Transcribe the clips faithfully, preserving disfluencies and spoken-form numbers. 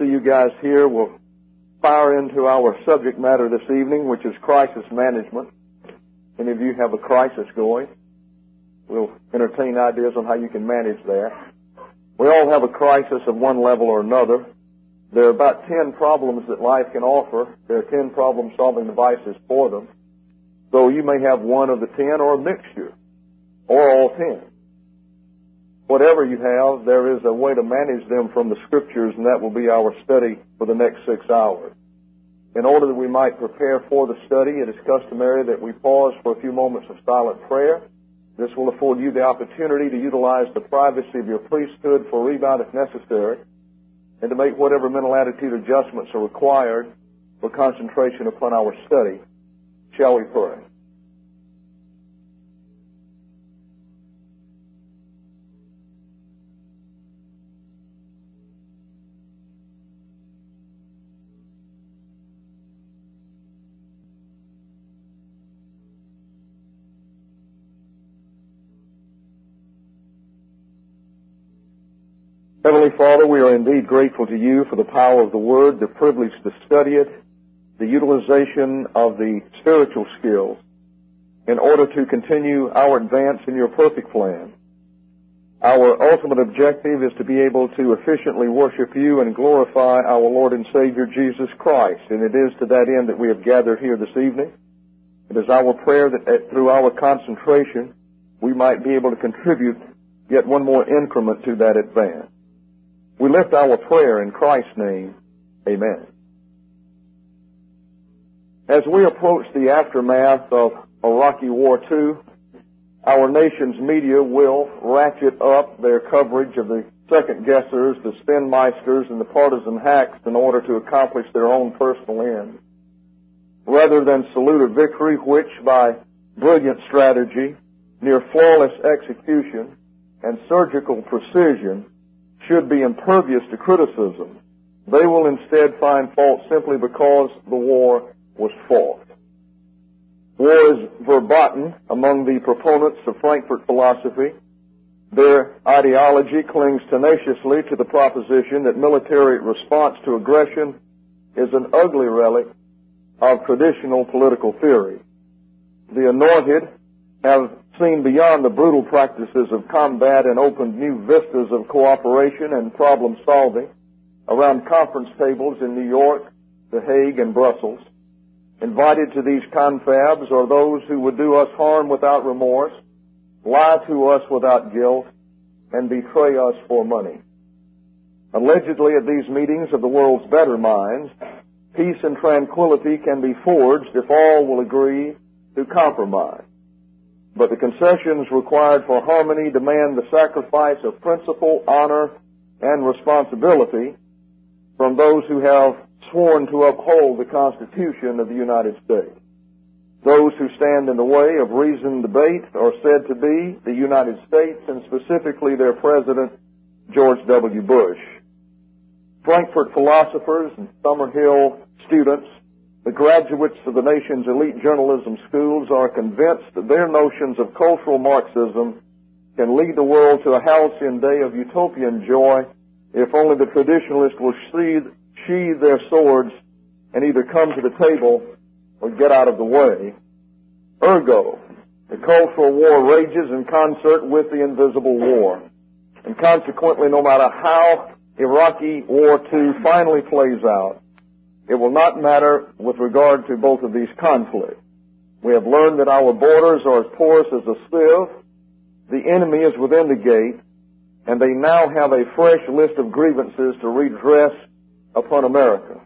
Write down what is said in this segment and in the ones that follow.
see you guys here. We'll fire into our subject matter this evening, which is crisis management. Any of you have a crisis going? We'll entertain ideas on how you can manage that. We all have a crisis of one level or another. There are about ten problems that life can offer. There are ten problem-solving devices for them. So you may have one of the ten or a mixture, or all ten. Whatever you have, there is a way to manage them from the Scriptures, and that will be our study for the next six hours. In order that we might prepare for the study, it is customary that we pause for a few moments of silent prayer. This will afford you the opportunity to utilize the privacy of your priesthood for rebound if necessary, and to make whatever mental attitude adjustments are required for concentration upon our study. Shall we pray? Heavenly Father, we are indeed grateful to you for the power of the Word, the privilege to study it, the utilization of the spiritual skills in order to continue our advance in your perfect plan. Our ultimate objective is to be able to efficiently worship you and glorify our Lord and Savior Jesus Christ, and it is to that end that we have gathered here this evening. It is our prayer that through our concentration we might be able to contribute yet one more increment to that advance. We lift our prayer in Christ's name. Amen. As we approach the aftermath of Iraqi War Two, our nation's media will ratchet up their coverage of the second-guessers, the spin-meisters, and the partisan hacks in order to accomplish their own personal ends. Rather than salute a victory which, by brilliant strategy, near flawless execution, and surgical precision, should be impervious to criticism, they will instead find fault simply because the war was fought. War is verboten among the proponents of Frankfurt philosophy. Their ideology clings tenaciously to the proposition that military response to aggression is an ugly relic of traditional political theory. The anointed have seen beyond the brutal practices of combat and opened new vistas of cooperation and problem solving around conference tables in New York, The Hague, and Brussels. Invited to these confabs are those who would do us harm without remorse, lie to us without guilt, and betray us for money. Allegedly at these meetings of the world's better minds, peace and tranquility can be forged if all will agree to compromise. But the concessions required for harmony demand the sacrifice of principle, honor, and responsibility from those who have sworn to uphold the Constitution of the United States. Those who stand in the way of reasoned debate are said to be the United States, and specifically their President, George W. Bush. Frankfurt philosophers and Summerhill students, the graduates of the nation's elite journalism schools, are convinced that their notions of cultural Marxism can lead the world to a halcyon day of utopian joy if only the traditionalists will sheathe, sheathe their swords and either come to the table or get out of the way. Ergo, the cultural war rages in concert with the invisible war. And consequently, no matter how Iraqi War Two finally plays out, it will not matter with regard to both of these conflicts. We have learned that our borders are as porous as a sieve. The enemy is within the gate, and they now have a fresh list of grievances to redress upon America.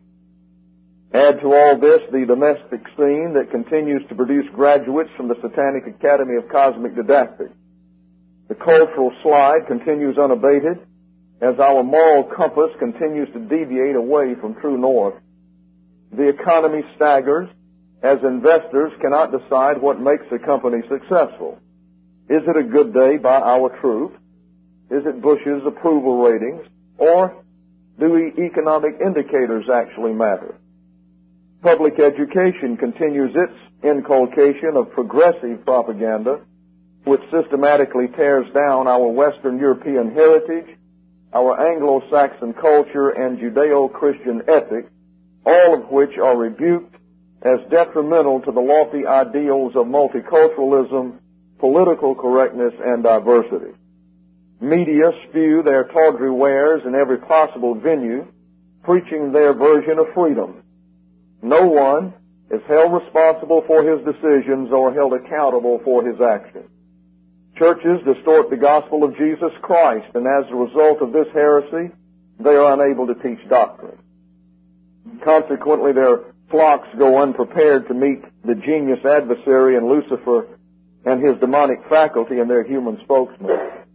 Add to all this the domestic scene that continues to produce graduates from the Satanic Academy of Cosmic Didactics. The cultural slide continues unabated as our moral compass continues to deviate away from true north. The economy staggers as investors cannot decide what makes a company successful. Is it a good day by our troops? Is it Bush's approval ratings? Or do economic indicators actually matter? Public education continues its inculcation of progressive propaganda, which systematically tears down our Western European heritage, our Anglo-Saxon culture, and Judeo-Christian ethics, all of which are rebuked as detrimental to the lofty ideals of multiculturalism, political correctness, and diversity. Media spew their tawdry wares in every possible venue, preaching their version of freedom. No one is held responsible for his decisions or held accountable for his actions. Churches distort the gospel of Jesus Christ, and as a result of this heresy, they are unable to teach doctrine. Consequently, their flocks go unprepared to meet the genius adversary in Lucifer and his demonic faculty and their human spokesman.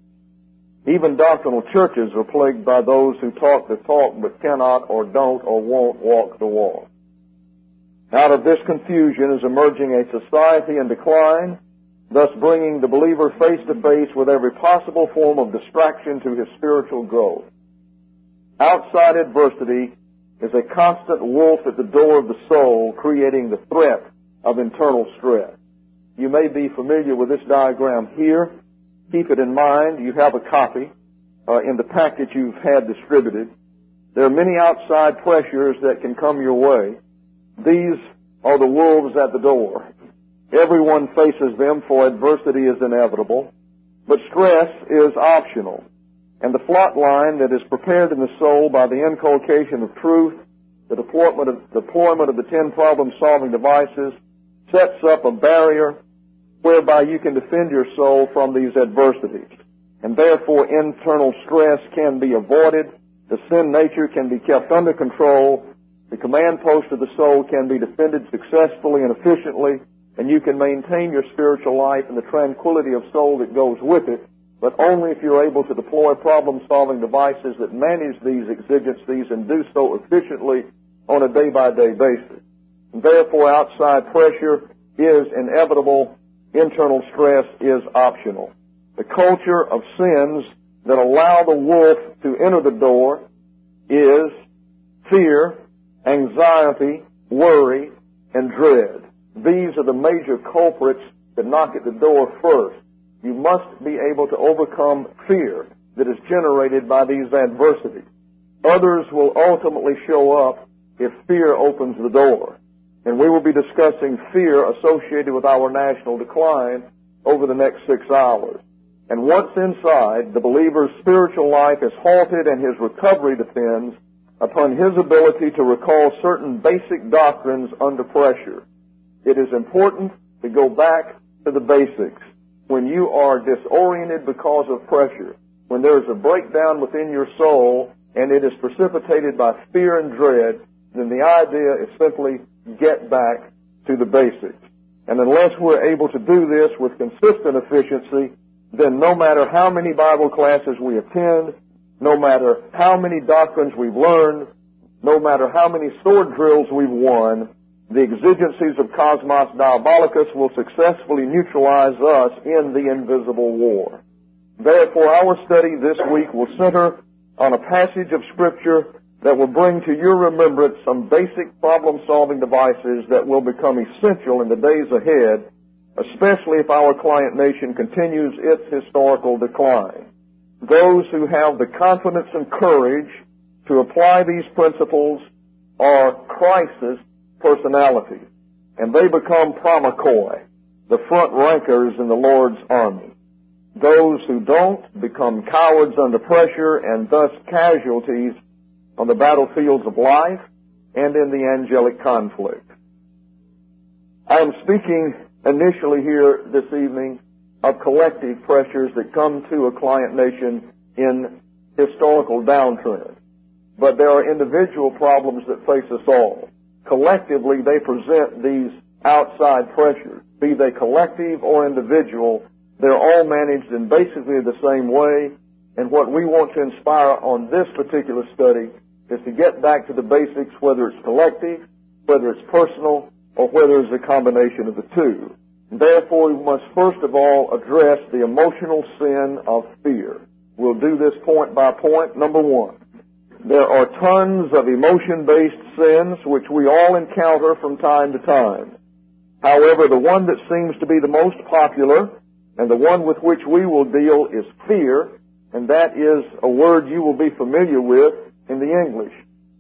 Even doctrinal churches are plagued by those who talk the talk but cannot or don't or won't walk the walk. Out of this confusion is emerging a society in decline, thus bringing the believer face to face with every possible form of distraction to his spiritual growth. Outside adversity is a constant wolf at the door of the soul, creating the threat of internal stress. You may be familiar with this diagram here. Keep it in mind. You have a copy uh, in the packet you've had distributed. There are many outside pressures that can come your way. These are the wolves at the door. Everyone faces them, for adversity is inevitable, but stress is optional. And the plot line that is prepared in the soul by the inculcation of truth, the deployment of, deployment of the ten problem-solving devices, sets up a barrier whereby you can defend your soul from these adversities. And therefore, internal stress can be avoided, the sin nature can be kept under control, the command post of the soul can be defended successfully and efficiently, and you can maintain your spiritual life and the tranquility of soul that goes with it, but only if you're able to deploy problem-solving devices that manage these exigencies and do so efficiently on a day-by-day basis. And therefore, outside pressure is inevitable. Internal stress is optional. The culture of sins that allow the wolf to enter the door is fear, anxiety, worry, and dread. These are the major culprits that knock at the door first. You must be able to overcome fear that is generated by these adversities. Others will ultimately show up if fear opens the door. And we will be discussing fear associated with our national decline over the next six hours. And once inside, the believer's spiritual life is halted and his recovery depends upon his ability to recall certain basic doctrines under pressure. It is important to go back to the basics. When you are disoriented because of pressure, when there is a breakdown within your soul and it is precipitated by fear and dread, then the idea is simply get back to the basics. And unless we're able to do this with consistent efficiency, then no matter how many Bible classes we attend, no matter how many doctrines we've learned, no matter how many sword drills we've won, the exigencies of Cosmos Diabolicus will successfully neutralize us in the invisible war. Therefore, our study this week will center on a passage of Scripture that will bring to your remembrance some basic problem-solving devices that will become essential in the days ahead, especially if our client nation continues its historical decline. Those who have the confidence and courage to apply these principles are crisis personalities, and they become pramachoi, the front rankers in the Lord's army. Those who don't become cowards under pressure and thus casualties on the battlefields of life and in the angelic conflict. I am speaking initially here this evening of collective pressures that come to a client nation in historical downtrend. But there are individual problems that face us all. Collectively, they present these outside pressures. Be they collective or individual, they're all managed in basically the same way. And what we want to inspire on this particular study is to get back to the basics, whether it's collective, whether it's personal, or whether it's a combination of the two. Therefore, we must first of all address the emotional sin of fear. We'll do this point by point. Number one, there are tons of emotion-based sins which we all encounter from time to time. However, the one that seems to be the most popular and the one with which we will deal is fear, and that is a word you will be familiar with in the English.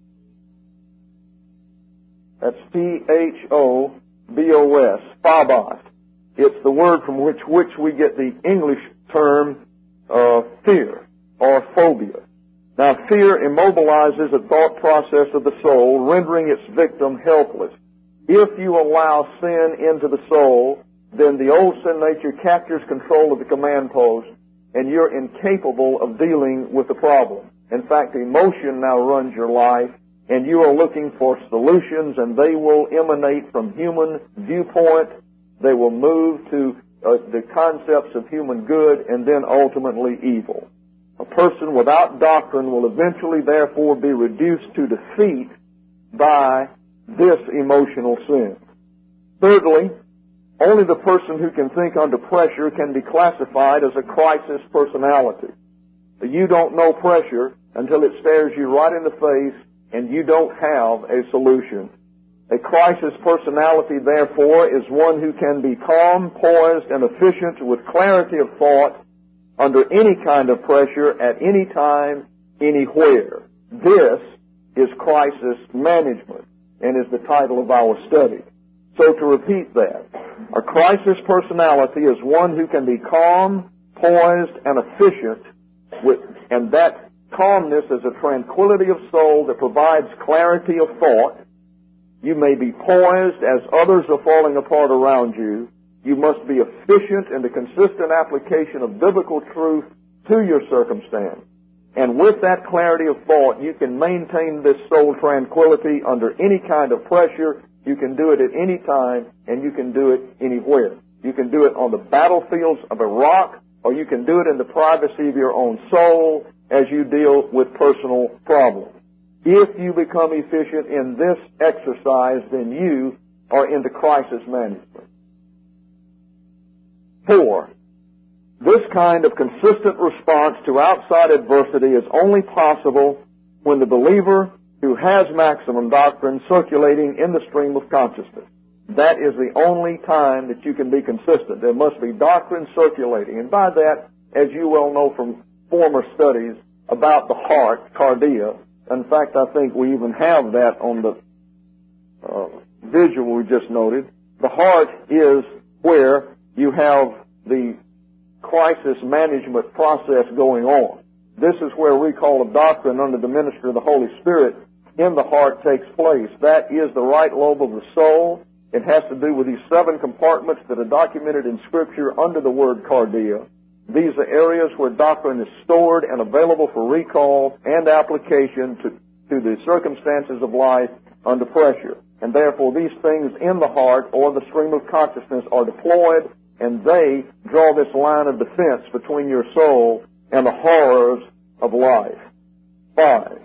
That's P H O B O S, phobos. It's the word from which, which we get the English term uh, fear or phobia. Now, fear immobilizes a thought process of the soul, rendering its victim helpless. If you allow sin into the soul, then the old sin nature captures control of the command post, and you're incapable of dealing with the problem. In fact, emotion now runs your life, and you are looking for solutions, and they will emanate from human viewpoint. They will move to uh, the concepts of human good and then ultimately evil. A person without doctrine will eventually, therefore, be reduced to defeat by this emotional sin. Thirdly, only the person who can think under pressure can be classified as a crisis personality. You don't know pressure until it stares you right in the face and you don't have a solution. A crisis personality, therefore, is one who can be calm, poised, and efficient with clarity of thought under any kind of pressure at any time, anywhere. This is crisis management and is the title of our study. So to repeat that, a crisis personality is one who can be calm, poised, and efficient with, and that calmness is a tranquility of soul that provides clarity of thought. You may be poised as others are falling apart around you. You must be efficient in the consistent application of biblical truth to your circumstance. And with that clarity of thought, you can maintain this soul tranquility under any kind of pressure. You can do it at any time, and you can do it anywhere. You can do it on the battlefields of Iraq, or you can do it in the privacy of your own soul as you deal with personal problems. If you become efficient in this exercise, then you are into crisis management. Four, this kind of consistent response to outside adversity is only possible when the believer who has maximum doctrine circulating in the stream of consciousness. That is the only time that you can be consistent. There must be doctrine circulating. And by that, as you well know from former studies about the heart, cardia, in fact, I think we even have that on the uh, visual we just noted. The heart is where you have the crisis management process going on. This is where recall of doctrine under the ministry of the Holy Spirit in the heart takes place. That is the right lobe of the soul. It has to do with these seven compartments that are documented in Scripture under the word cardia. These are areas where doctrine is stored and available for recall and application to, to the circumstances of life under pressure. And therefore, these things in the heart or the stream of consciousness are deployed, and they draw this line of defense between your soul and the horrors of life. Five,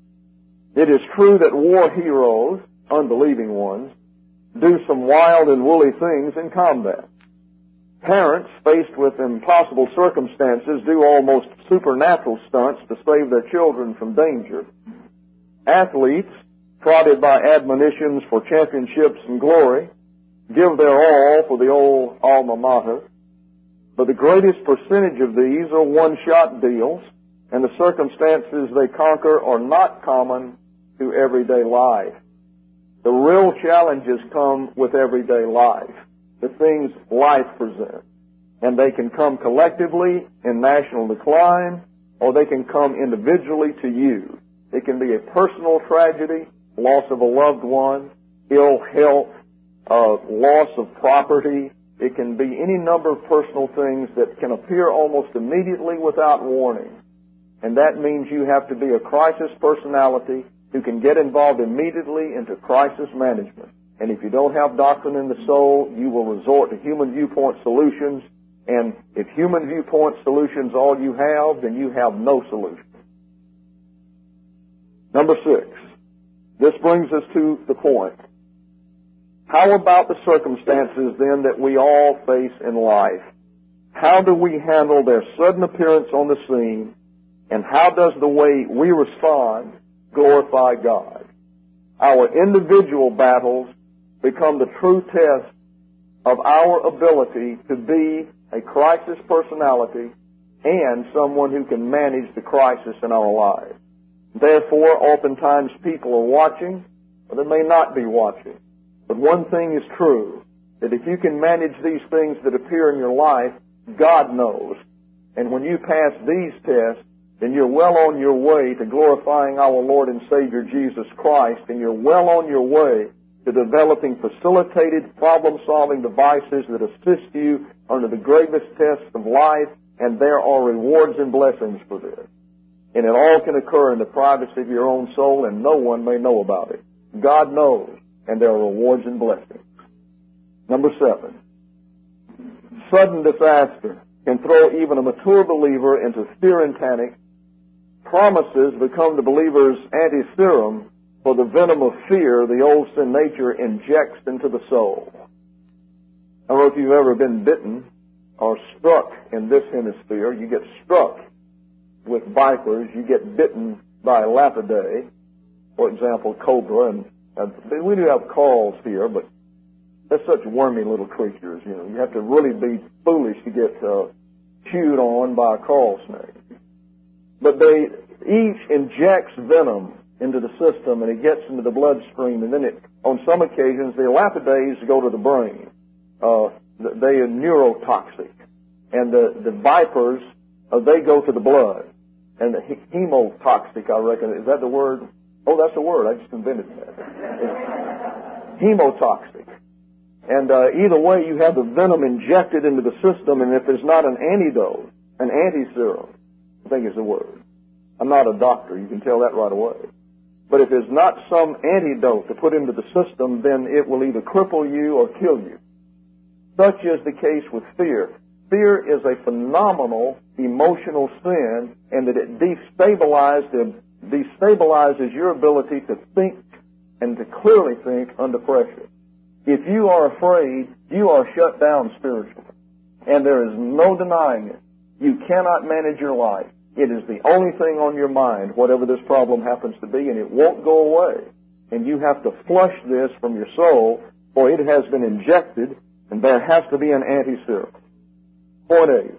it is true that war heroes, unbelieving ones, do some wild and woolly things in combat. Parents, faced with impossible circumstances, do almost supernatural stunts to save their children from danger. Athletes, prodded by admonitions for championships and glory, give their all for the old alma mater. But the greatest percentage of these are one-shot deals, and the circumstances they conquer are not common to everyday life. The real challenges come with everyday life, the things life presents. And they can come collectively in national decline, or they can come individually to you. It can be a personal tragedy, loss of a loved one, ill health, uh, loss of property. It can be any number of personal things that can appear almost immediately without warning. And that means you have to be a crisis personality who can get involved immediately into crisis management. And if you don't have doctrine in the soul, you will resort to human viewpoint solutions. And if human viewpoint solutions all you have, then you have no solution. Number six. This brings us to the point. How about the circumstances then that we all face in life? How do we handle their sudden appearance on the scene? And how does the way we respond glorify God? Our individual battles become the true test of our ability to be a crisis personality and someone who can manage the crisis in our lives. Therefore, oftentimes people are watching, or they may not be watching. But one thing is true, that if you can manage these things that appear in your life, God knows. And when you pass these tests, then you're well on your way to glorifying our Lord and Savior Jesus Christ, and you're well on your way to developing facilitated problem-solving devices that assist you under the gravest tests of life, and there are rewards and blessings for this. And it all can occur in the privacy of your own soul, and no one may know about it. God knows, and there are rewards and blessings. Number seven, sudden disaster can throw even a mature believer into fear and panic. Promises become the believer's anti-serum for the venom of fear the old sin nature injects into the soul. I don't know if you've ever been bitten or struck in this hemisphere. You get struck with vipers. You get bitten by a lapidae, for example, cobra. And uh, we do have corals here, but they're such wormy little creatures. You know, you have to really be foolish to get uh, chewed on by a coral snake. But they each injects venom into the system, and it gets into the bloodstream, and then it, on some occasions, the lapidaes go to the brain. Uh, they are neurotoxic. And the, the vipers, uh, they go to the blood. And the hemotoxic, I reckon, is that the word? Oh, that's the word. I just invented that. It's hemotoxic. And uh, either way, you have the venom injected into the system, and if there's not an antidote, an anti-serum, I think is the word. I'm not a doctor. You can tell that right away. But if there's not some antidote to put into the system, then it will either cripple you or kill you. Such is the case with fear. Fear is a phenomenal emotional sin, and that it destabilizes, destabilizes your ability to think and to clearly think under pressure. If you are afraid, you are shut down spiritually. And there is no denying it. You cannot manage your life. It is the only thing on your mind, whatever this problem happens to be, and it won't go away. And you have to flush this from your soul, for it has been injected, and there has to be an anti-serum. Point A.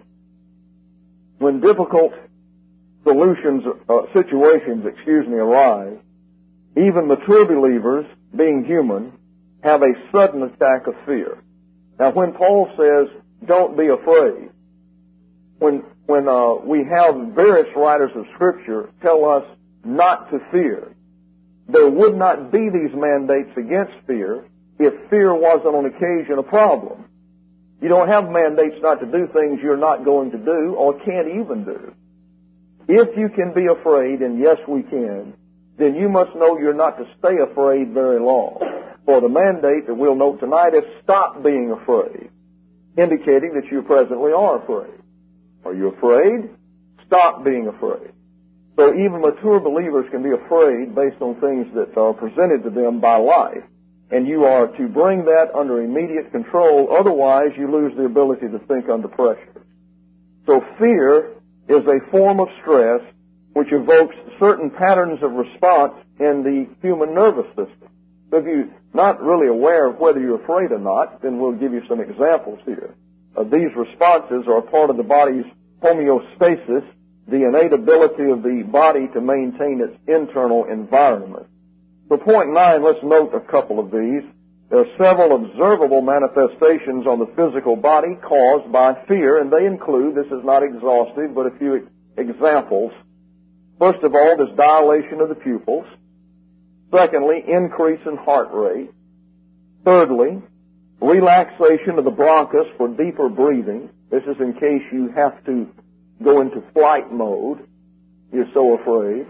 When difficult solutions, uh, situations, excuse me, arise, even mature believers, being human, have a sudden attack of fear. Now, when Paul says, don't be afraid, when when uh, we have various writers of Scripture tell us not to fear, there would not be these mandates against fear if fear wasn't on occasion a problem. You don't have mandates not to do things you're not going to do or can't even do. If you can be afraid, and yes, we can, then you must know you're not to stay afraid very long. For the mandate that we'll note tonight is stop being afraid, indicating that you presently are afraid. Are you afraid? Stop being afraid. So even mature believers can be afraid based on things that are presented to them by life. And you are to bring that under immediate control, otherwise you lose the ability to think under pressure. So fear is a form of stress which evokes certain patterns of response in the human nervous system. So if you're not really aware of whether you're afraid or not, then we'll give you some examples here. Uh, these responses are part of the body's homeostasis, the innate ability of the body to maintain its internal environment. For point nine, let's note a couple of these. There are several observable manifestations on the physical body caused by fear, and they include, this is not exhaustive, but a few examples. First of all, there's dilation of the pupils. Secondly, increase in heart rate. Thirdly, relaxation of the bronchus for deeper breathing. This is in case you have to go into flight mode. You're so afraid.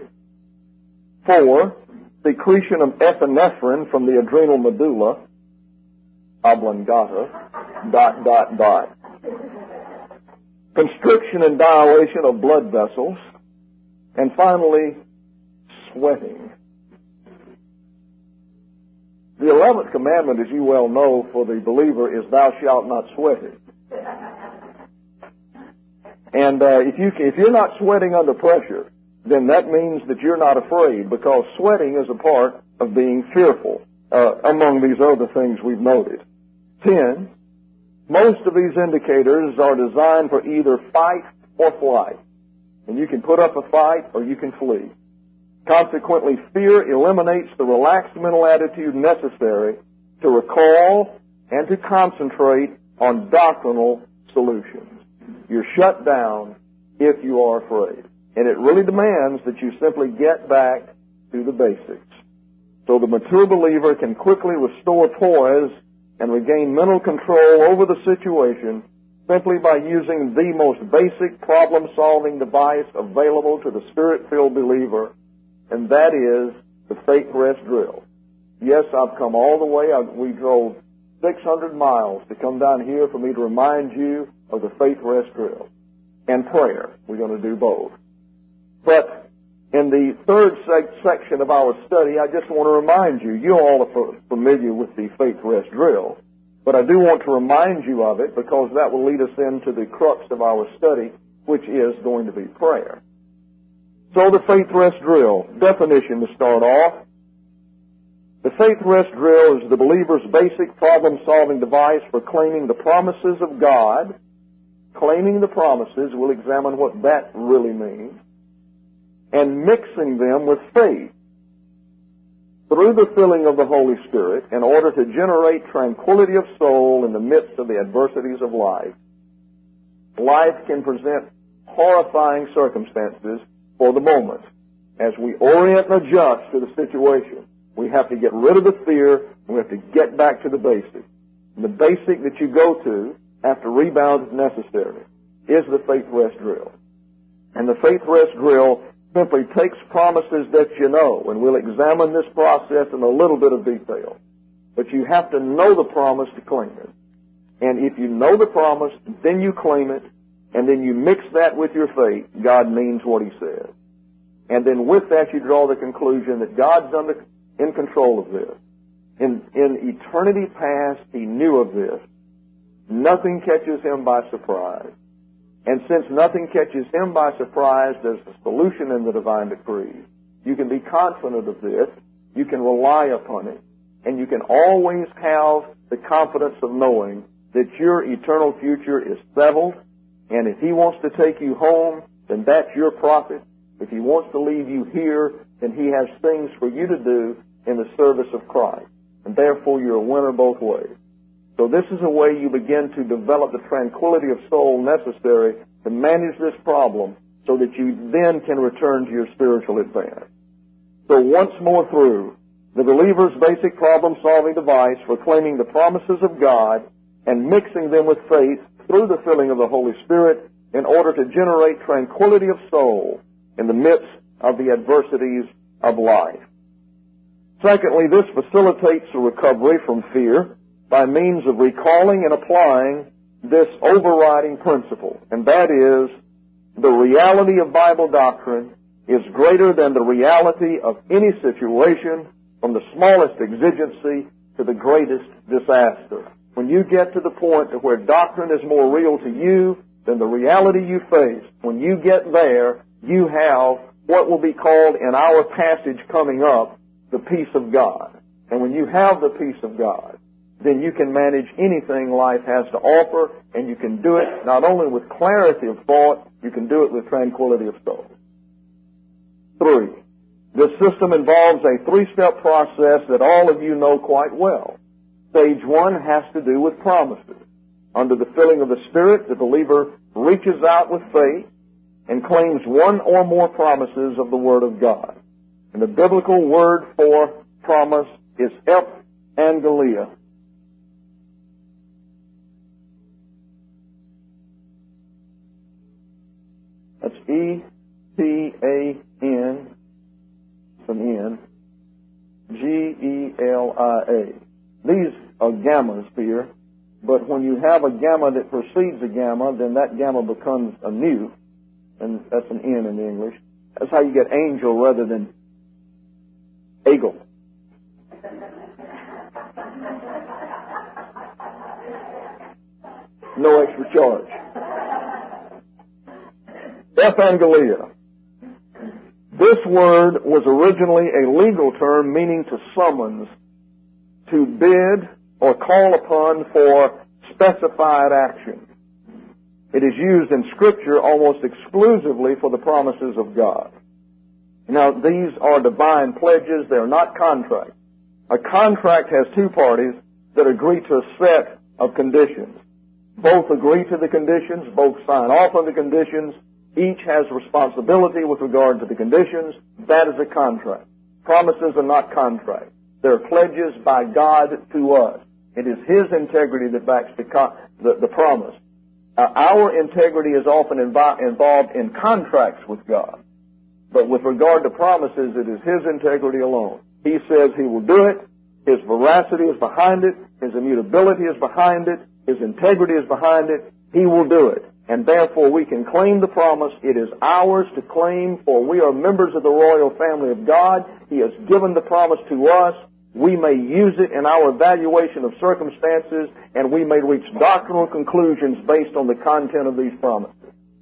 Four, secretion of epinephrine from the adrenal medulla oblongata, dot, dot, dot. Constriction and dilation of blood vessels. And finally, sweating. The eleventh commandment, as you well know, for the believer is thou shalt not sweat it. And uh, if, you, if you're not sweating under pressure, then that means that you're not afraid, because sweating is a part of being fearful, uh, among these other things we've noted. Ten, most of these indicators are designed for either fight or flight. And you can put up a fight or you can flee. Consequently, fear eliminates the relaxed mental attitude necessary to recall and to concentrate on doctrinal solutions. You're shut down if you are afraid. And it really demands that you simply get back to the basics. So the mature believer can quickly restore poise and regain mental control over the situation simply by using the most basic problem-solving device available to the Spirit-filled believer, and that is the faith rest drill. Yes, I've come all the way. I, we drove six hundred miles to come down here for me to remind you of the faith rest drill. And prayer. We're going to do both. But in the third sec- section of our study, I just want to remind you, you all are familiar with the faith rest drill, but I do want to remind you of it because that will lead us into the crux of our study, which is going to be prayer. So the faith rest drill, definition to start off. The faith rest drill is the believer's basic problem-solving device for claiming the promises of God. Claiming the promises, we'll examine what that really means, and mixing them with faith through the filling of the Holy Spirit in order to generate tranquility of soul in the midst of the adversities of life. Life can present horrifying circumstances for the moment. As we orient and adjust to the situation, we have to get rid of the fear, and we have to get back to the basic. And the basic that you go to after rebound is necessary is the faith rest drill. And the faith rest drill simply takes promises that you know, and we'll examine this process in a little bit of detail. But you have to know the promise to claim it. And if you know the promise, then you claim it, and then you mix that with your faith, God means what He says. And then with that you draw the conclusion that God's under, in control of this. In, in eternity past, He knew of this. Nothing catches Him by surprise. And since nothing catches Him by surprise, there's a solution in the divine decree. You can be confident of this. You can rely upon it. And you can always have the confidence of knowing that your eternal future is settled. And if He wants to take you home, then that's your profit. If He wants to leave you here, then He has things for you to do in the service of Christ. And therefore you're a winner both ways. So this is a way you begin to develop the tranquility of soul necessary to manage this problem so that you then can return to your spiritual advance. So once more through, the believer's basic problem-solving device for claiming the promises of God and mixing them with faith through the filling of the Holy Spirit in order to generate tranquility of soul in the midst of the adversities of life. Secondly, this facilitates a recovery from fear by means of recalling and applying this overriding principle, and that is the reality of Bible doctrine is greater than the reality of any situation, from the smallest exigency to the greatest disaster. When you get to the point where doctrine is more real to you than the reality you face, when you get there, you have what will be called in our passage coming up, the peace of God. And when you have the peace of God, then you can manage anything life has to offer, and you can do it not only with clarity of thought, you can do it with tranquility of soul. Three, this system involves a three-step process that all of you know quite well. Stage one has to do with promises. Under the filling of the Spirit, the believer reaches out with faith and claims one or more promises of the Word of God. And the biblical word for promise is epangelia. That's E P A N, some N, G E L I A. These are gammas here, but when you have a gamma that precedes a gamma, then that gamma becomes a nu, and that's an N in English. That's how you get angel rather than eagle. No extra charge. Evangelia. This word was originally a legal term meaning to summons, to bid or call upon for specified action. It is used in Scripture almost exclusively for the promises of God. Now, these are divine pledges. They're not contracts. A contract has two parties that agree to a set of conditions. Both agree to the conditions. Both sign off on the conditions. Each has responsibility with regard to the conditions. That is a contract. Promises are not contracts. They're pledges by God to us. It is His integrity that backs the, con- the, the promise. Uh, our integrity is often invo- involved in contracts with God. But with regard to promises, it is His integrity alone. He says He will do it. His veracity is behind it. His immutability is behind it. His integrity is behind it. He will do it. And therefore we can claim the promise. It is ours to claim, for we are members of the royal family of God. He has given the promise to us. We may use it in our evaluation of circumstances, and we may reach doctrinal conclusions based on the content of these promises.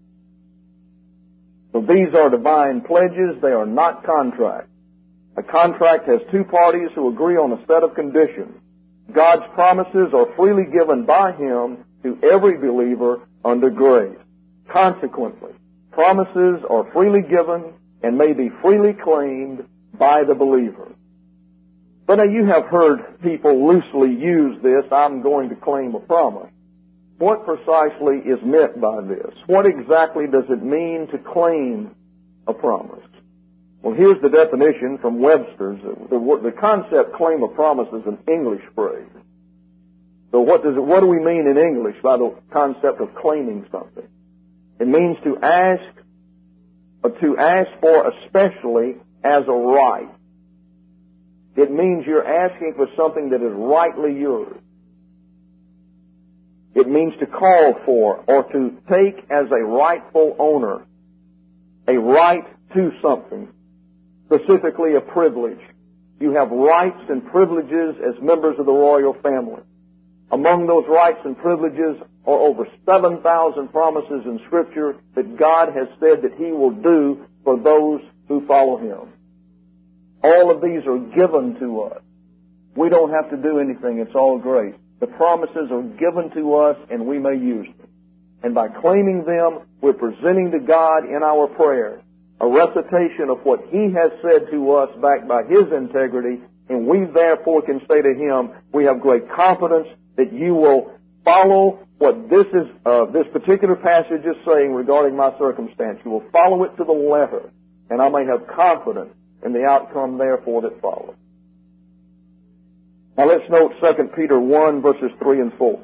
So these are divine pledges. They are not contracts. A contract has two parties who agree on a set of conditions. God's promises are freely given by Him to every believer under grace. Consequently, promises are freely given and may be freely claimed by the believer. But now you have heard people loosely use this, I'm going to claim a promise. What precisely is meant by this? What exactly does it mean to claim a promise? Well, here's the definition from Webster's. The, the concept claim a promise is an English phrase. So what does it, what do we mean in English by the concept of claiming something? It means to ask, uh, to ask for especially as a right. It means you're asking for something that is rightly yours. It means to call for or to take as a rightful owner, a right to something, specifically a privilege. You have rights and privileges as members of the royal family. Among those rights and privileges are over seven thousand promises in Scripture that God has said that He will do for those who follow Him. All of these are given to us. We don't have to do anything. It's all grace. The promises are given to us and we may use them. And by claiming them, we're presenting to God in our prayers a recitation of what He has said to us backed by His integrity, and we therefore can say to Him, we have great confidence that You will follow what this is, uh, this particular passage is saying regarding my circumstance. You will follow it to the letter, and I may have confidence in the outcome therefore that follows. Now let's note Second Peter one, verses three and four.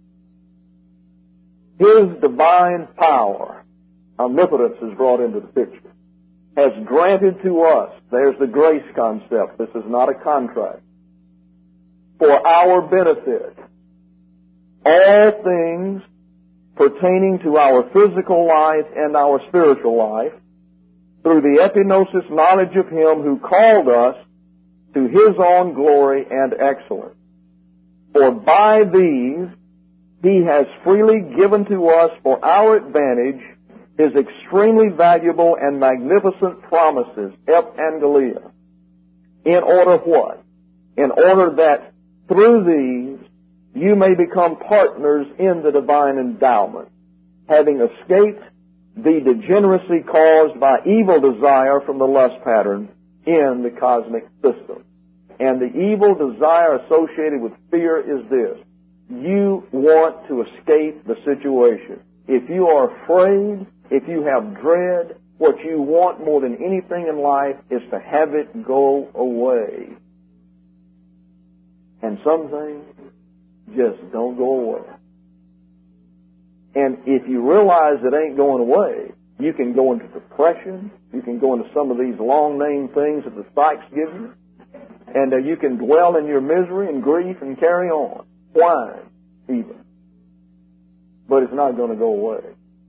His divine power, omnipotence is brought into the picture, has granted to us, there's the grace concept, this is not a contract, for our benefit, all things pertaining to our physical life and our spiritual life, through the epignosis knowledge of Him who called us to His own glory and excellence. For by these He has freely given to us for our advantage His extremely valuable and magnificent promises, evangelion. In order what? In order that through these you may become partners in the divine endowment, having escaped the degeneracy caused by evil desire from the lust pattern in the cosmic system. And the evil desire associated with fear is this. You want to escape the situation. If you are afraid, if you have dread, what you want more than anything in life is to have it go away. And some things just don't go away. And if you realize it ain't going away, you can go into depression. You can go into some of these long-named things that the psychs give you. And uh, you can dwell in your misery and grief and carry on. Whine, even. But it's not going to go away.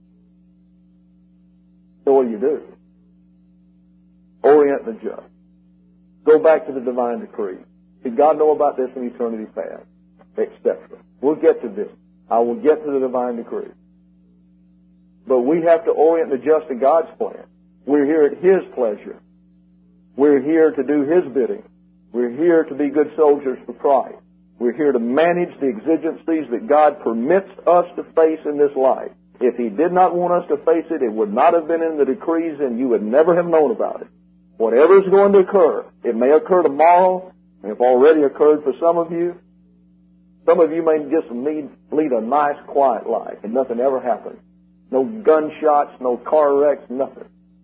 So what do you do? Orient the just. Go back to the divine decree. Did God know about this in eternity past? et cetera. We'll get to this. I will get to the divine decree. But we have to orient the just to God's plan. We're here at His pleasure. We're here to do His bidding. We're here to be good soldiers for Christ. We're here to manage the exigencies that God permits us to face in this life. If He did not want us to face it, it would not have been in the decrees, and you would never have known about it. Whatever is going to occur, it may occur tomorrow, and if already occurred for some of you. Some of you may just lead, lead a nice, quiet life, and nothing ever happens. No gunshots, no car wrecks, nothing.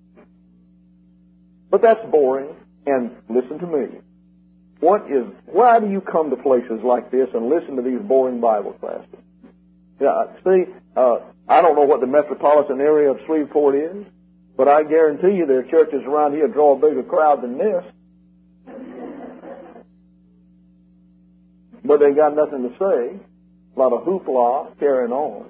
But that's boring, and listen to me. What is, why do you come to places like this and listen to these boring Bible classes? Yeah, see, uh, I don't know what the metropolitan area of Shreveport is, but I guarantee you there are churches around here that draw a bigger crowd than this. But they got nothing to say. A lot of hoopla carrying on.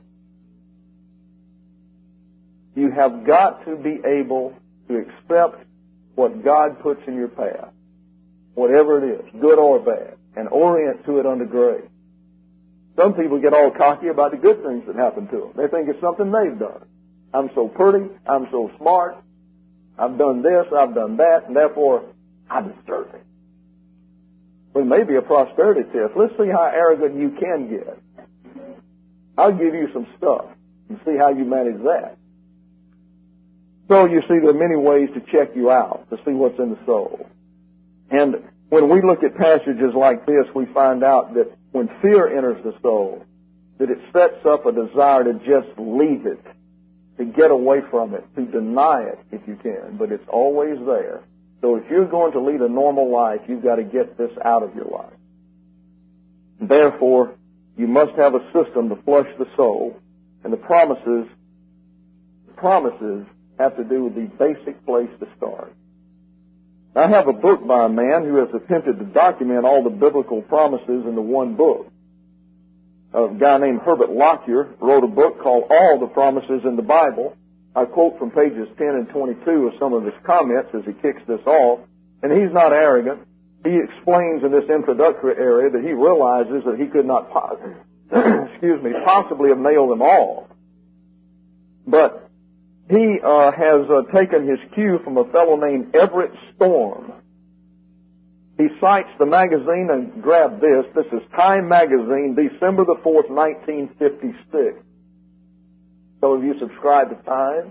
You have got to be able to accept what God puts in your path, whatever it is, good or bad, and orient to it under grace. Some people get all cocky about the good things that happen to them. They think it's something they've done. I'm so pretty, I'm so smart, I've done this, I've done that, and therefore I deserve it. Well, it may be a prosperity test. Let's see how arrogant you can get. I'll give you some stuff and see how you manage that. So you see, there are many ways to check you out, to see what's in the soul. And when we look at passages like this, we find out that when fear enters the soul, that it sets up a desire to just leave it, to get away from it, to deny it if you can, but it's always there. So if you're going to lead a normal life, you've got to get this out of your life. Therefore, you must have a system to flush the soul, and the promises, the promises have to do with the basic place to start. I have a book by a man who has attempted to document all the biblical promises into one book. A guy named Herbert Lockyer wrote a book called All the Promises in the Bible. I quote from pages ten and twenty-two of some of his comments as he kicks this off. And he's not arrogant. He explains in this introductory area that he realizes that he could not excuse me, possibly have nailed them all. But he uh, has uh, taken his cue from a fellow named Everett Storm. He cites the magazine, and grab this. This is Time Magazine, December the fourth, nineteen fifty-six. Some of you subscribe to Time.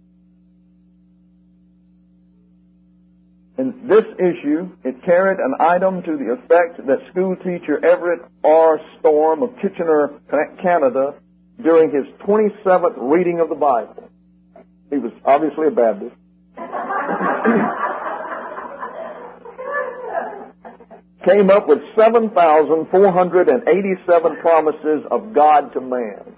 In this issue, it carried an item to the effect that school teacher Everett R. Storm of Kitchener, Canada, during his twenty-seventh reading of the Bible, he was obviously a Baptist, came up with seven thousand four hundred eighty-seven promises of God to man.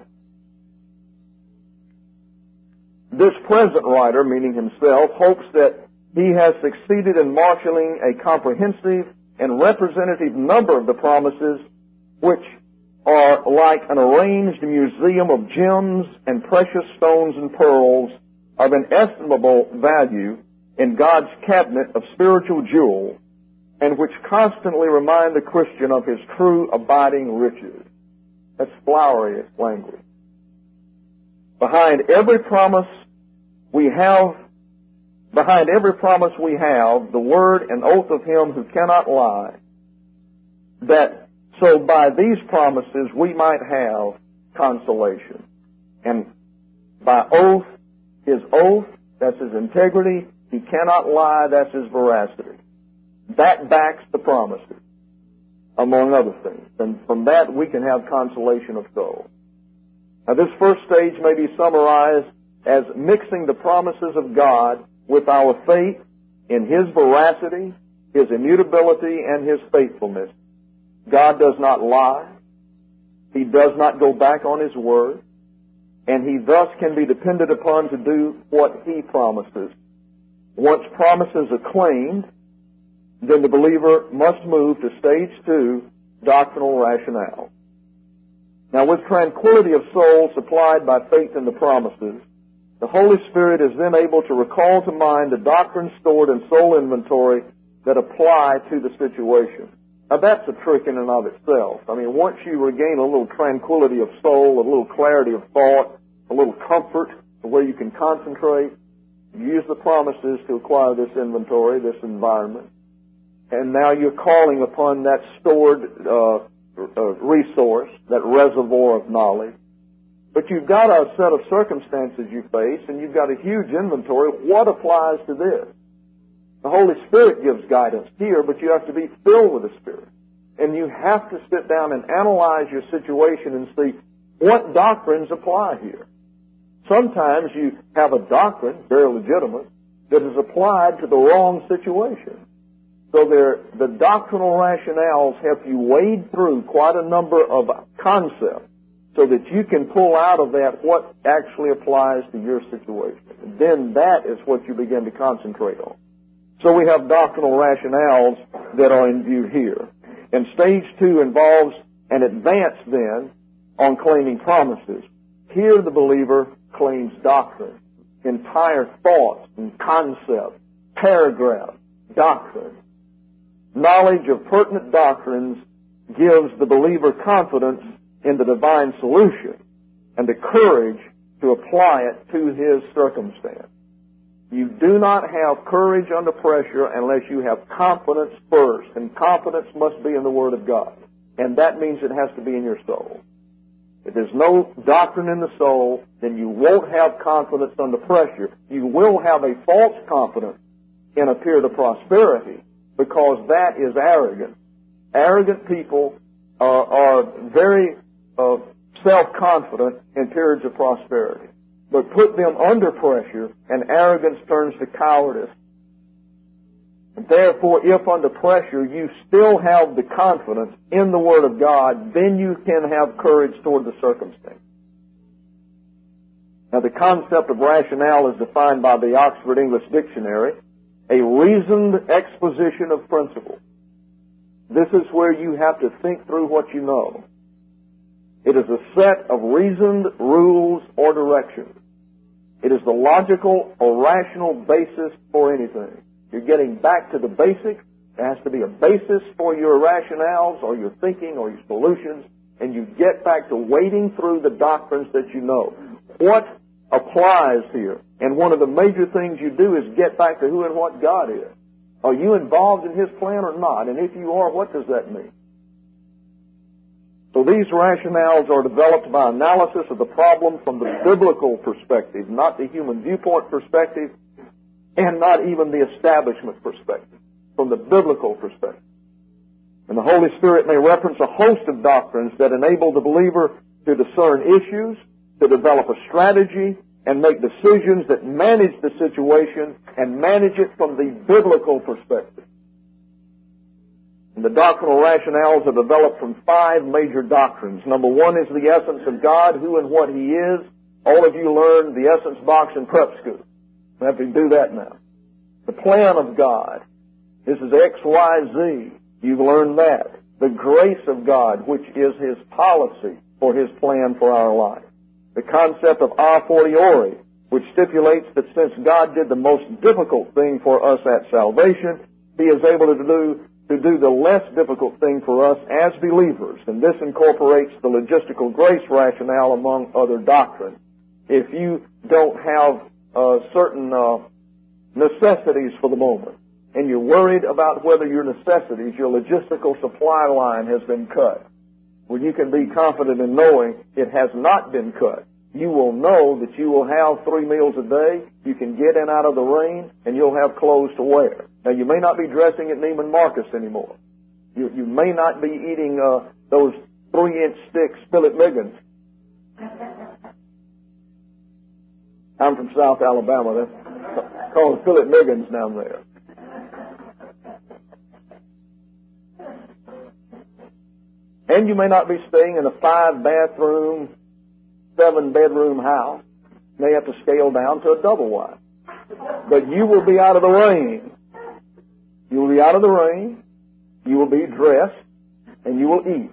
This present writer, meaning himself, hopes that he has succeeded in marshaling a comprehensive and representative number of the promises, which are like an arranged museum of gems and precious stones and pearls of inestimable value in God's cabinet of spiritual jewels, and which constantly remind the Christian of his true abiding riches. That's flowery language. Behind every promise we have, behind every promise we have, the word and oath of him who cannot lie, that so by these promises we might have consolation. And by oath, his oath, that's his integrity. He cannot lie, that's his veracity. That backs the promises, among other things. And from that we can have consolation of soul. Now this first stage may be summarized as mixing the promises of God with our faith in his veracity, his immutability, and his faithfulness. God does not lie. He does not go back on his word. And he thus can be depended upon to do what he promises. Once promises are claimed, then the believer must move to stage two, doctrinal rationale. Now, with tranquility of soul supplied by faith in the promises, the Holy Spirit is then able to recall to mind the doctrines stored in soul inventory that apply to the situation. Now, that's a trick in and of itself. I mean, once you regain a little tranquility of soul, a little clarity of thought, a little comfort where you can concentrate, you use the promises to acquire this inventory, this environment, and now you're calling upon that stored uh, uh, resource, that reservoir of knowledge. But you've got a set of circumstances you face, and you've got a huge inventory. What applies to this? The Holy Spirit gives guidance here, but you have to be filled with the Spirit. And you have to sit down and analyze your situation and see what doctrines apply here. Sometimes you have a doctrine, very legitimate, that is applied to the wrong situation. So there, the doctrinal rationales help you wade through quite a number of concepts so that you can pull out of that what actually applies to your situation. And then that is what you begin to concentrate on. So we have doctrinal rationales that are in view here. And stage two involves an advance then on claiming promises. Here the believer claims doctrine, entire thoughts and concepts, paragraphs, doctrine. Knowledge of pertinent doctrines gives the believer confidence in the divine solution and the courage to apply it to his circumstance. You do not have courage under pressure unless you have confidence first, and confidence must be in the Word of God. And that means it has to be in your soul. If there's no doctrine in the soul, then you won't have confidence under pressure. You will have a false confidence in a period of prosperity, because that is arrogant. Arrogant people uh, are very uh, self-confident in periods of prosperity. But put them under pressure, and arrogance turns to cowardice. And therefore, if under pressure you still have the confidence in the Word of God, then you can have courage toward the circumstance. Now, the concept of rationale is defined by the Oxford English Dictionary, a reasoned exposition of principles. This is where you have to think through what you know. It is a set of reasoned rules or directions. It is the logical or rational basis for anything. You're getting back to the basics. There has to be a basis for your rationales or your thinking or your solutions, and you get back to wading through the doctrines that you know. What applies here? And one of the major things you do is get back to who and what God is. Are you involved in His plan or not? And if you are, what does that mean? So these rationales are developed by analysis of the problem from the biblical perspective, not the human viewpoint perspective, and not even the establishment perspective, from the biblical perspective. And the Holy Spirit may reference a host of doctrines that enable the believer to discern issues, to develop a strategy, and make decisions that manage the situation and manage it from the biblical perspective. And the doctrinal rationales are developed from five major doctrines. Number one is the essence of God, who and what He is. All of you learned the essence box in prep school. We have to do that now. The plan of God. This is X, Y, Z. You've learned that. The grace of God, which is His policy for His plan for our life. The concept of a fortiori, which stipulates that since God did the most difficult thing for us at salvation, He is able to do to do the less difficult thing for us as believers. And this incorporates the logistical grace rationale among other doctrines. If you don't have uh, certain uh, necessities for the moment, and you're worried about whether your necessities, your logistical supply line has been cut, well, you can be confident in knowing it has not been cut. You will know that you will have three meals a day, you can get in out of the rain, and you'll have clothes to wear. Now, you may not be dressing at Neiman Marcus anymore. You, you may not be eating uh, those three-inch stick Spillet Miggins. I'm from South Alabama. They're called Spillet Miggins down there. And you may not be staying in a five-bathroom, seven-bedroom house. You may have to scale down to a double wide. But you will be out of the rain. You will be out of the rain. You will be dressed. And you will eat.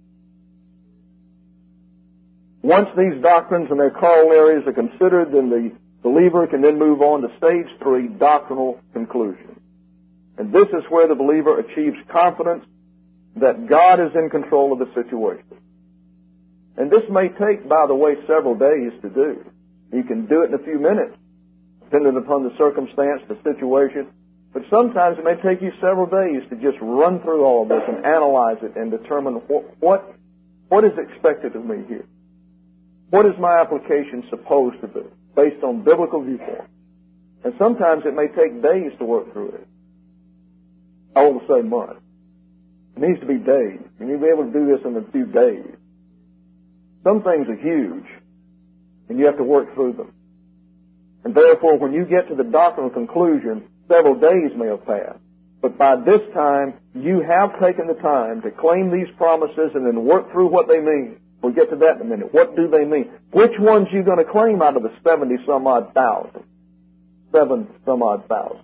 Once these doctrines and their corollaries are considered, then the believer can then move on to stage three, doctrinal conclusion. And this is where the believer achieves confidence that God is in control of the situation. And this may take, by the way, several days to do. You can do it in a few minutes, depending upon the circumstance, the situation. But sometimes it may take you several days to just run through all of this and analyze it and determine what, what, what is expected of me here. What is my application supposed to be based on biblical viewpoint? And sometimes it may take days to work through it. I won't say months. It needs to be days. You need to be able to do this in a few days. Some things are huge, and you have to work through them. And therefore, when you get to the doctrinal conclusion, several days may have passed. But by this time, you have taken the time to claim these promises and then work through what they mean. We'll get to that in a minute. What do they mean? Which ones are you going to claim out of the seventy some odd thousand? Seven some odd thousand.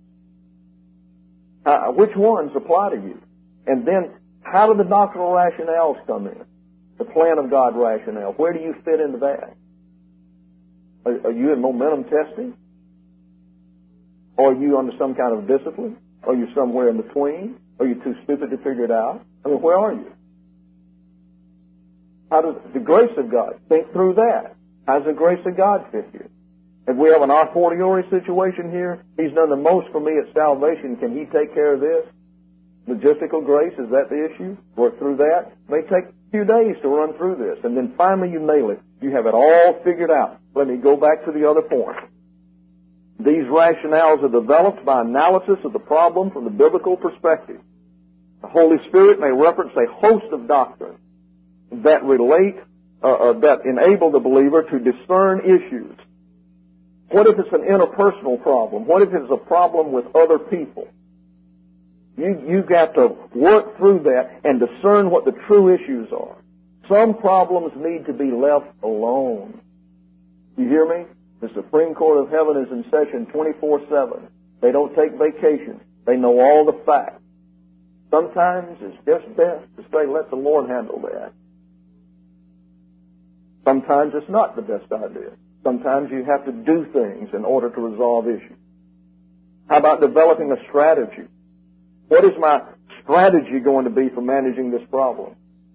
Uh, which ones apply to you? And then, how do the doctrinal rationales come in? The plan of God rationale. Where do you fit into that? Are, are you in momentum testing? Or are you under some kind of discipline? Are you somewhere in between? Are you too stupid to figure it out? I mean, where are you? How does the grace of God, think through that. How does the grace of God fit here? If we have an a fortiori situation here, He's done the most for me at salvation. Can He take care of this? Logistical grace, is that the issue? Work through that. It may take a few days to run through this, and then finally you nail it. You have it all figured out. Let me go back to the other point. These rationales are developed by analysis of the problem from the biblical perspective. The Holy Spirit may reference a host of doctrines that relate, uh, uh, that enable the believer to discern issues. What if it's an interpersonal problem? What if it's a problem with other people? You, you've got to work through that and discern what the true issues are. Some problems need to be left alone. You hear me? The Supreme Court of Heaven is in session twenty-four seven. They don't take vacations. They know all the facts. Sometimes it's just best to say, let the Lord handle that. Sometimes it's not the best idea. Sometimes you have to do things in order to resolve issues. How about developing a strategy? What is my strategy going to be for managing this problem?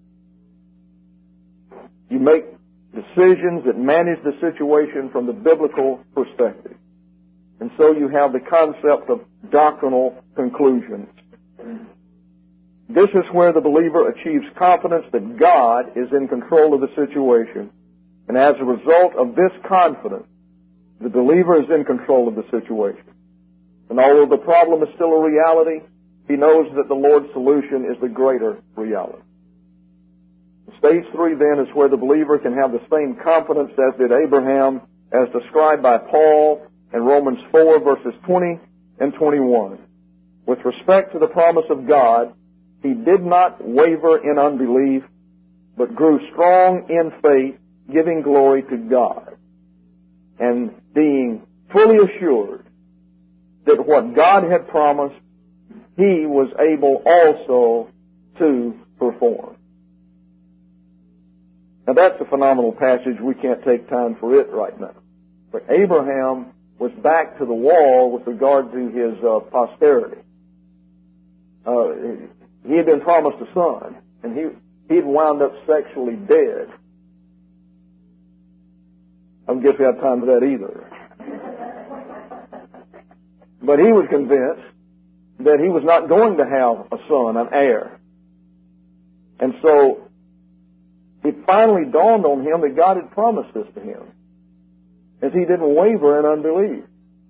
You make decisions that manage the situation from the biblical perspective. And so you have the concept of doctrinal conclusions. This is where the believer achieves confidence that God is in control of the situation. And as a result of this confidence, the believer is in control of the situation. And although the problem is still a reality, he knows that the Lord's solution is the greater reality. Stage three, then, is where the believer can have the same confidence as did Abraham, as described by Paul in Romans four, verses twenty and twenty-one. With respect to the promise of God, he did not waver in unbelief, but grew strong in faith, giving glory to God, and being fully assured that what God had promised, he was able also to perform. Now that's a phenomenal passage. We can't take time for it right now. But Abraham was back to the wall with regard to his uh, posterity. Uh, he had been promised a son, and he he'd wound up sexually dead. I don't guess we have time for that either. But he was convinced that he was not going to have a son, an heir. And so it finally dawned on him that God had promised this to him, as he didn't waver in unbelief.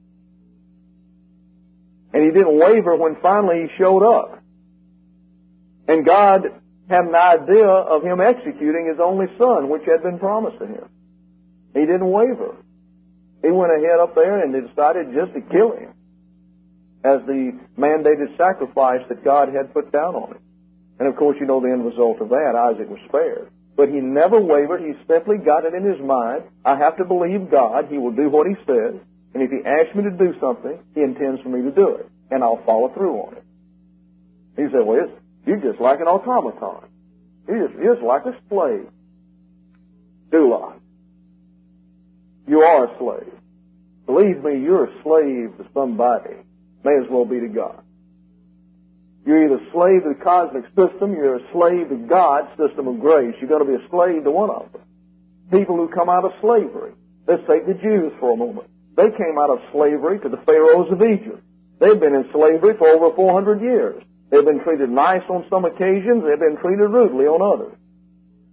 And he didn't waver when finally he showed up. And God had an idea of him executing his only son, which had been promised to him. He didn't waver. He went ahead up there and decided just to kill him as the mandated sacrifice that God had put down on him. And of course, you know the end result of that. Isaac was spared. But he never wavered. He simply got it in his mind, I have to believe God. He will do what he says. And if he asks me to do something, he intends for me to do it. And I'll follow through on it. He said, well, it's, you're just like an automaton. You're just, you're just like a slave. Doulos. You are a slave. Believe me, you're a slave to somebody. May as well be to God. You're either a slave to the cosmic system, you're a slave to God's system of grace. You're going to be a slave to one of them. People who come out of slavery. Let's take the Jews for a moment. They came out of slavery to the pharaohs of Egypt. They've been in slavery for over four hundred years. They've been treated nice on some occasions. They've been treated rudely on others.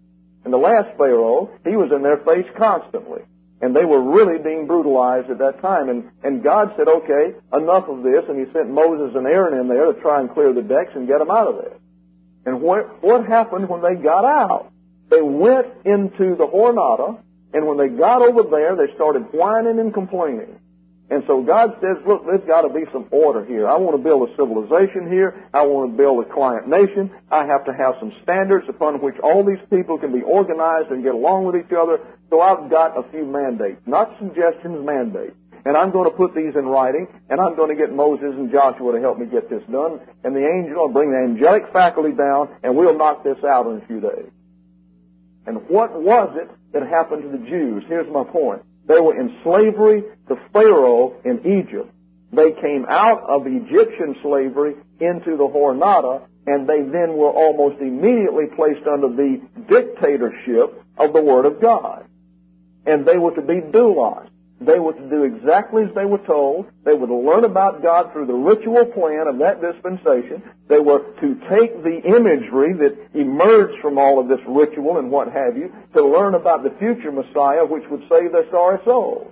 And the last Pharaoh, he was in their face constantly. And they were really being brutalized at that time. And, and God said, okay, enough of this. And he sent Moses and Aaron in there to try and clear the decks and get them out of there. And what, what happened when they got out? They went into the Hornada, and when they got over there, they started whining and complaining. And so God says, look, there's got to be some order here. I want to build a civilization here. I want to build a client nation. I have to have some standards upon which all these people can be organized and get along with each other. So I've got a few mandates, not suggestions, mandates. And I'm going to put these in writing, and I'm going to get Moses and Joshua to help me get this done. And the angel will bring the angelic faculty down, and we'll knock this out in a few days. And what was it that happened to the Jews? Here's my point. They were in slavery to Pharaoh in Egypt. They came out of Egyptian slavery into the Hornada, and they then were almost immediately placed under the dictatorship of the Word of God. And they were to be doulos. They were to do exactly as they were told. They were to learn about God through the ritual plan of that dispensation. They were to take the imagery that emerged from all of this ritual and what have you, to learn about the future Messiah, which would save their sorry souls.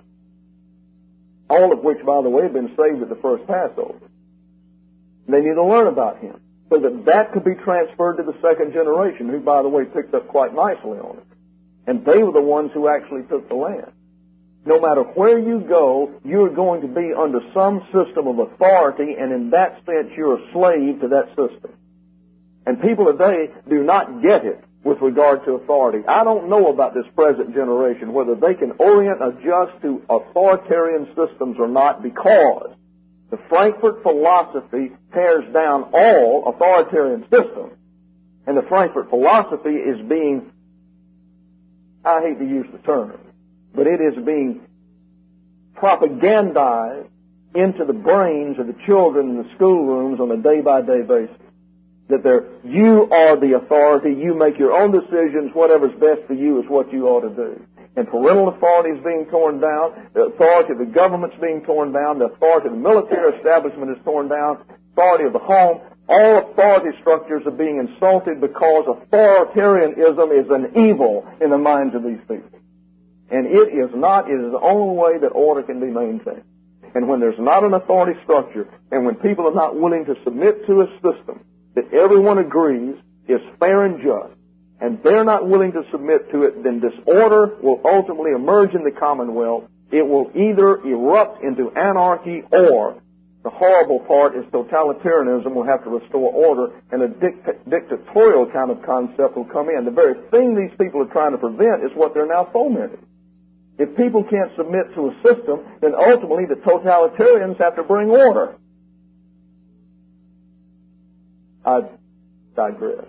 All of which, by the way, had been saved at the first Passover. They need to learn about Him, so that that could be transferred to the second generation, who, by the way, picked up quite nicely on it. And they were the ones who actually took the land. No matter where you go, you're going to be under some system of authority, and in that sense, you're a slave to that system. And people today do not get it with regard to authority. I don't know about this present generation, whether they can orient, adjust to authoritarian systems or not, because the Frankfurt philosophy tears down all authoritarian systems. And the Frankfurt philosophy is being, I hate to use the term, but it is being propagandized into the brains of the children in the schoolrooms on a day-by-day basis. That they're, you are the authority, you make your own decisions, whatever's best for you is what you ought to do. And parental authority is being torn down, the authority of the government's being torn down, the authority of the military establishment is torn down, authority of the home. All authority structures are being insulted because authoritarianism is an evil in the minds of these people. And it is not, it is the only way that order can be maintained. And when there's not an authority structure, and when people are not willing to submit to a system that everyone agrees is fair and just, and they're not willing to submit to it, then disorder will ultimately emerge in the Commonwealth. It will either erupt into anarchy, or the horrible part is totalitarianism will have to restore order, and a dict- dictatorial kind of concept will come in. The very thing these people are trying to prevent is what they're now fomenting. If people can't submit to a system, then ultimately the totalitarians have to bring order. I digress.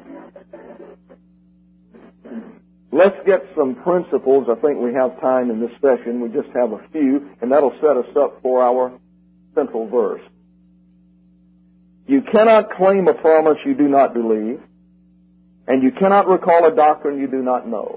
Let's get some principles. I think we have time in this session. We just have a few, and that'll set us up for our central verse. You cannot claim a promise you do not believe, and you cannot recall a doctrine you do not know.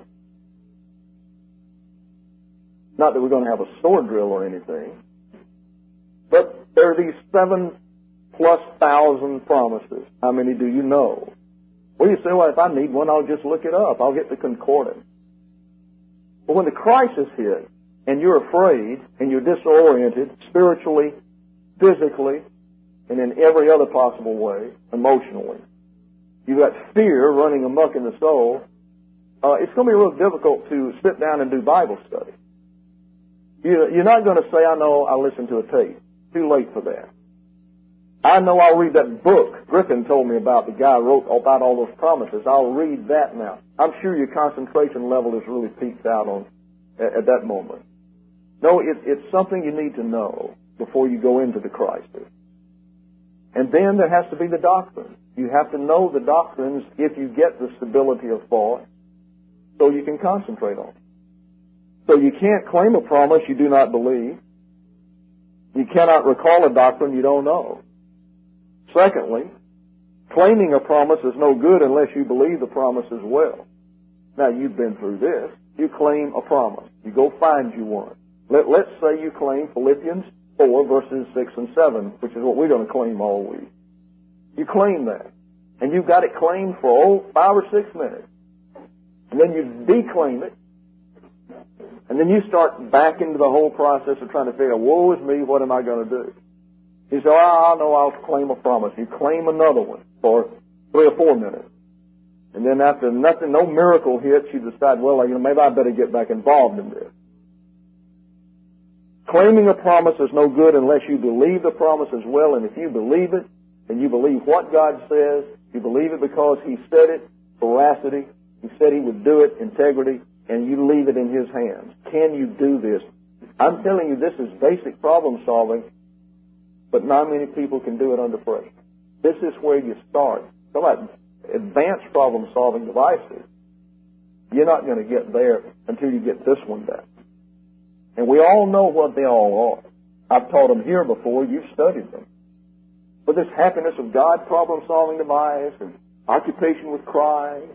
Not that we're going to have a sword drill or anything, but there are these seven plus thousand promises. How many do you know? Well, you say, well, if I need one, I'll just look it up. I'll get the concordance. But when the crisis hits, and you're afraid, and you're disoriented spiritually, physically, and in every other possible way, emotionally, you've got fear running amok in the soul, uh, it's going to be real difficult to sit down and do Bible study. You're not going to say, I know, I'll listen to a tape. Too late for that. I know I'll read that book Griffin told me about, the guy who wrote about all those promises. I'll read that now. I'm sure your concentration level is really peaked out on at, at that moment. No, it, it's something you need to know before you go into the crisis. And then there has to be the doctrine. You have to know the doctrines if you get the stability of thought so you can concentrate on it. So you can't claim a promise you do not believe. You cannot recall a doctrine you don't know. Secondly, claiming a promise is no good unless you believe the promise as well. Now, you've been through this. You claim a promise. You go find you one. Let, let's say you claim Philippians four, verses six and seven, which is what we're going to claim all week. You claim that. And you've got it claimed for, oh, five or six minutes. And then you declaim it. And then you start back into the whole process of trying to figure out, woe is me, what am I going to do? You say, oh, I know, I'll claim a promise. You claim another one for three or four minutes. And then after nothing, no miracle hits, you decide, well, you know, maybe I better get back involved in this. Claiming a promise is no good unless you believe the promise as well. And if you believe it, and you believe what God says, you believe it because He said it, veracity, He said He would do it, integrity, and you leave it in His hands. Can you do this? I'm telling you, this is basic problem solving, but not many people can do it under pressure. This is where you start. Talk about advanced problem solving devices. You're not going to get there until you get this one done. And we all know what they all are. I've taught them here before. You've studied them. But this happiness of God problem solving device and occupation with Christ,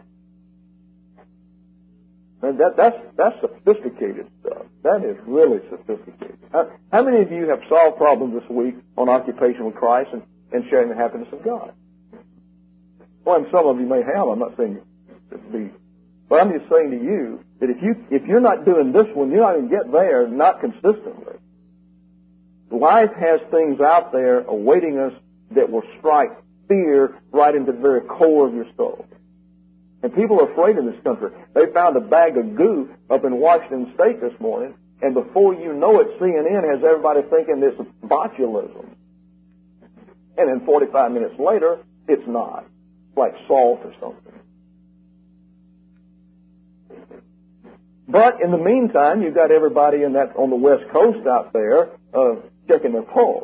and that, that's, that's sophisticated stuff. That is really sophisticated. How, how many of you have solved problems this week on occupation with Christ and, and sharing the happiness of God? Well, and some of you may have. I'm not saying to be, but I'm just saying to you that if you if you're not doing this one, you're not going to get there, not consistently. Life has things out there awaiting us that will strike fear right into the very core of your soul. And people are afraid in this country. They found a bag of goo up in Washington State this morning, and before you know it, C N N has everybody thinking it's botulism. And then forty-five minutes later, it's not. It's like salt or something. But in the meantime, you've got everybody in that on the West Coast out there uh, checking their pulse.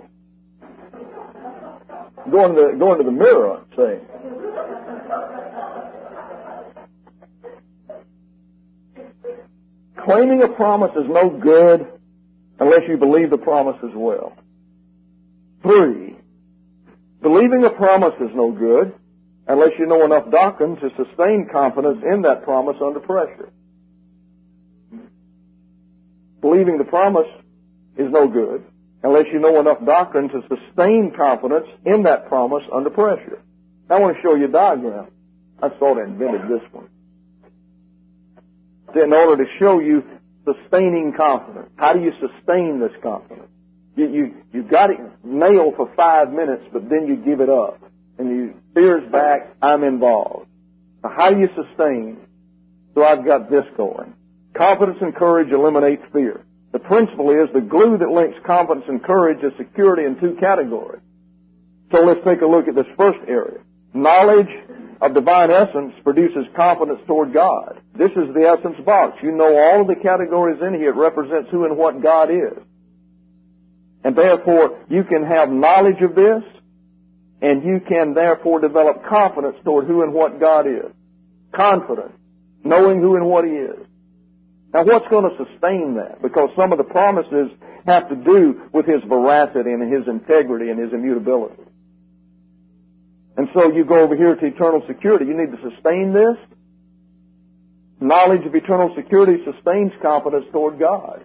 Going to the, going to the mirror, saying, claiming a promise is no good unless you believe the promise as well. Three, believing a promise is no good unless you know enough doctrine to sustain confidence in that promise under pressure. Believing the promise is no good unless you know enough doctrine to sustain confidence in that promise under pressure. I want to show you a diagram. I sort of invented this one. In order to show you sustaining confidence. How do you sustain this confidence? You, you, you got it nailed for five minutes, but then you give it up. And you fear's back, I'm involved. Now, how do you sustain? So I've got this going. Confidence and courage eliminates fear. The principle is the glue that links confidence and courage is security in two categories. So let's take a look at this first area. Knowledge of divine essence produces confidence toward God. This is the essence box. You know all of the categories in here. It represents who and what God is. And therefore, you can have knowledge of this, and you can therefore develop confidence toward who and what God is. Confidence. Knowing who and what He is. Now, what's going to sustain that? Because some of the promises have to do with His veracity and His integrity and His immutability. And so you go over here to eternal security. You need to sustain this. Knowledge of eternal security sustains confidence toward God.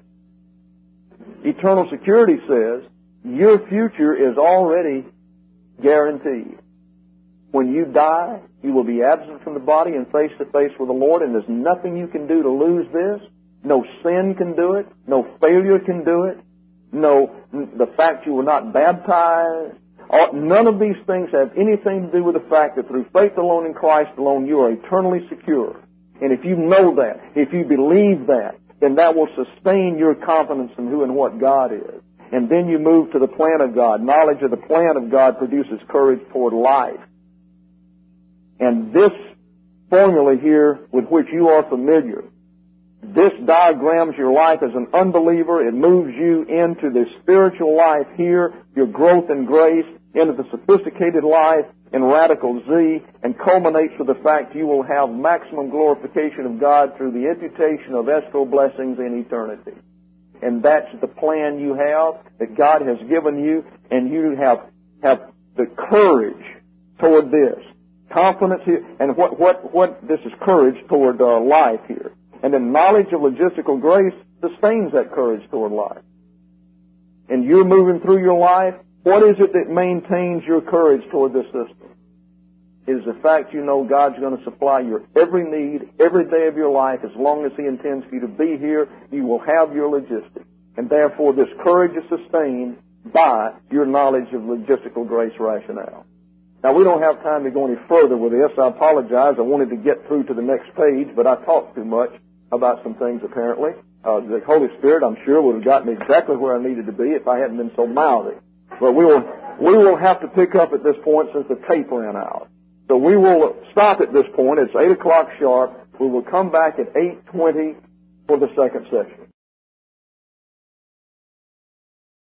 Eternal security says your future is already guaranteed. When you die, you will be absent from the body and face to face with the Lord, and there's nothing you can do to lose this. No sin can do it. No failure can do it. No, the fact you were not baptized. None of these things have anything to do with the fact that through faith alone in Christ alone, you are eternally secure. And if you know that, if you believe that, then that will sustain your confidence in who and what God is. And then you move to the plan of God. Knowledge of the plan of God produces courage toward life. And this formula here with which you are familiar, this diagrams your life as an unbeliever. It moves you into the spiritual life here, your growth in grace, into the sophisticated life in radical Z, and culminates with the fact you will have maximum glorification of God through the imputation of escrow blessings in eternity. And that's the plan you have, that God has given you, and you have, have the courage toward this. Confidence here, and what, what, what, this is courage toward uh, life here. And then knowledge of logistical grace sustains that courage toward life. And you're moving through your life. What is it that maintains your courage toward this system? It is the fact you know God's going to supply your every need, every day of your life. As long as He intends for you to be here, you will have your logistics. And therefore, this courage is sustained by your knowledge of logistical grace rationale. Now, we don't have time to go any further with this. I apologize. I wanted to get through to the next page, but I talked too much about some things, apparently. Uh, the Holy Spirit, I'm sure, would have gotten me exactly where I needed to be if I hadn't been so mouthy. But we will, we will have to pick up at this point since the tape ran out. So we will stop at this point. It's eight o'clock sharp. We will come back at eight twenty for the second session.